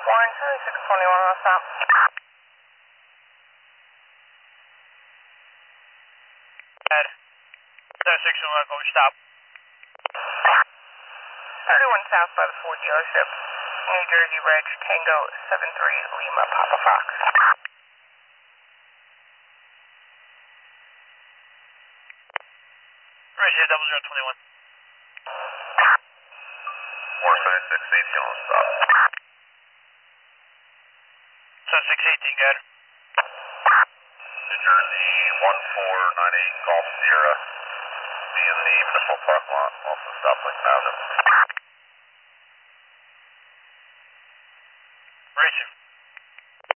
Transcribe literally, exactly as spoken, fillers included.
Warren, seventy-six twenty-one, I'll stop. Ed, seventy-six twenty-one, go stop. thirty-one south by the Ford dealership. New Jersey Reg, Tango seven three Lima, Papa Fox. Roger, double zero twenty-one. Warren seventy-six eighteen on stop. seventy-six eighteen, good. New Jersey one four nine eight Golf Sierra. Be in the municipal parking lot, also stoplight Mountain.